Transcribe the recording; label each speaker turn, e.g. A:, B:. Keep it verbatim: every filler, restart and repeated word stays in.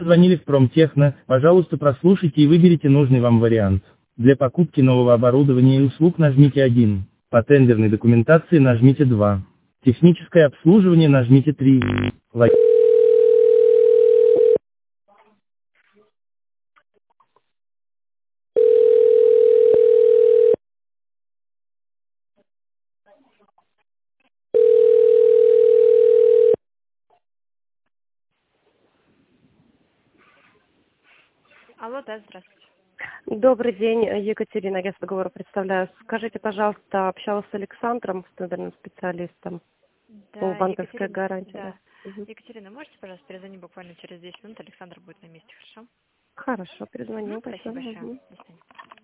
A: Звонили в Промтехно, пожалуйста, прослушайте и выберите нужный вам вариант. Для покупки нового оборудования и услуг нажмите один. По тендерной документации нажмите два. Техническое обслуживание нажмите три. Лог-
B: Алло, да, здравствуйте.
C: Добрый день, Екатерина, я с договора представляю. Скажите, пожалуйста, общалась с Александром, с тендерным специалистом по
B: Да,
C: банковской
B: Екатерина,
C: гарантии, да?
B: да.
C: Мгм.
B: Екатерина, можете, пожалуйста, перезвонить буквально через десять минут, Александр будет на месте, хорошо?
C: Хорошо,
B: Мгм,
C: перезвоню,
B: спасибо
C: спасибо.
B: большое.
C: Мгм.
B: До свидания.